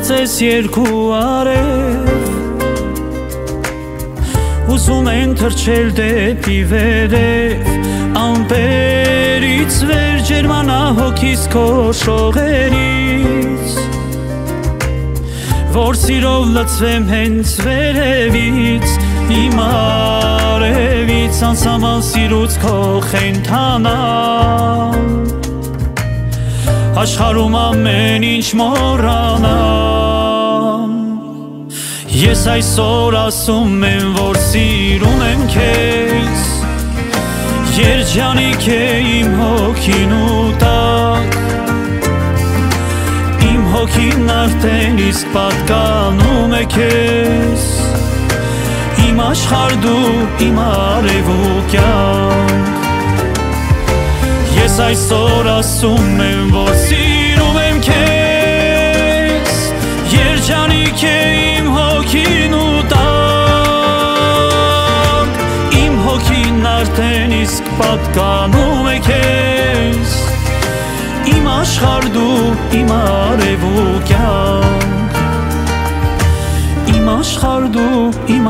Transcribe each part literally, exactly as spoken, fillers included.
կարծես երկու արև Ուզում են թռչել դեպի վերև Ամպերից վեր ջերմանա հոգիս քո շողերից Որ սիրով լցվեմ հենց վերևից Իմ արևից անսահման սիրուց քո խենթանալ Աշխարհում ամեն ինչ մոռանամ Ես այսօր ասում եմ, որ սիրում եմ քեզ Երջանիկ է իմ հոգին ու տակ Իմ հոգին արդեն իսկ պատկանում է քեզ Իմ աշխարհ դու իմ արևուկյանք Ես այսօր ասում եմ, որ սիրում եմ քեզ Երջանիկ է իմ հոգին ու տակ Իմ հոգին արդեն իսկ պատկանում է քեզ Իմ աշխարհ դու իմ արևուկյանք Իմ աշխարհ դու իմ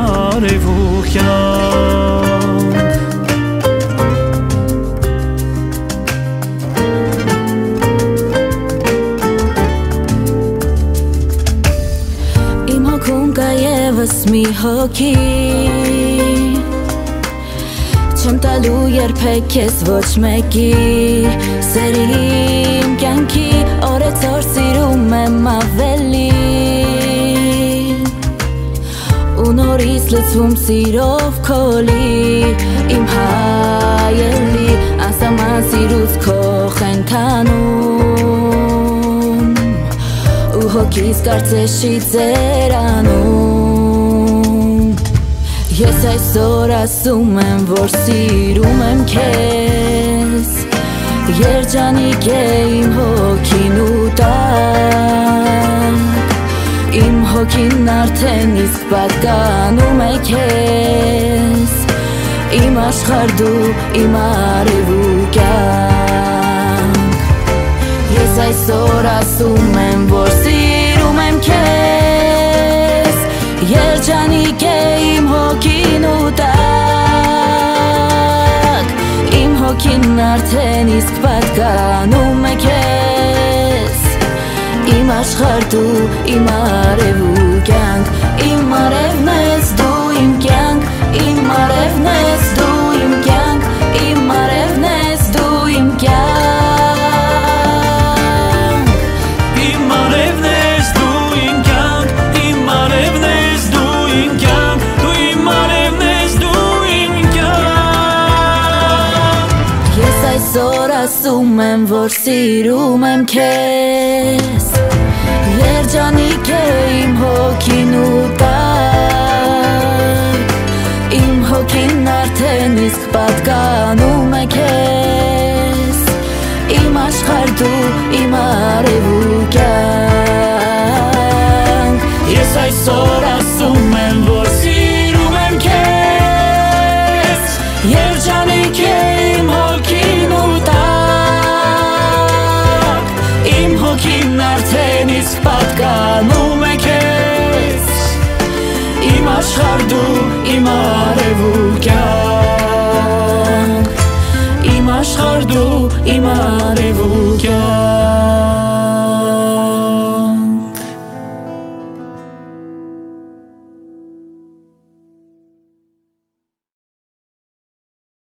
արևուկյանք Կայևս մի հոգի Չեմ տալու երբեք քեզ ոչ մեկի Սերիմ կյանքի օրեցօր սիրում եմ ավելի Ու նորից լցվում սիրով քոլի Իմ հայելի անսահման սիրուց քո խենթանում Ու հոգիս կարծես չի ձերանում Ես այսօր ասում եմ, որ սիրում եմ քեզ Երջանիկ է իմ հոգին ու տակ Իմ հոգին արդեն իսկ պատկանում է քեզ Իմ աշխարհ դու իմ արևուկյանք Ես այսօր ասում եմ, որ սիրում եմ քեզ Երջանիկ է իմ հոգին ու տակ Իմ հոգին արդեն իսկ պատկանում է քեզ Իմ աշխարհ դու իմ արևուկյանք Իմ արևն ես դու իմ կյանք Իմ արևն ես դու իմ կյանք Իմ արևն ես դու իմ կյանք Իմ արևն ես դու իմ կյանք Իմ արևն ես դու իմ կյանք Դու իմ արևն ես դու իմ կյանք Ես այսօր ասում եմ, որ սիրում եմ քեզ Երջանիկ է իմ հոգին ու տակ Իմ հոգին արդեն իսկ պատկանում է քեզ Իմ աշխարհ դու իմ արևուկյանք Ես այսօր ասում եմ, որ սիրում եմ քեզ Երջանիկ է իմ հոգին ու տակ Իմ հոգին արդեն իսկ պատկանում է քեզ Իմ աշխարհ դու իմ արևուկյանք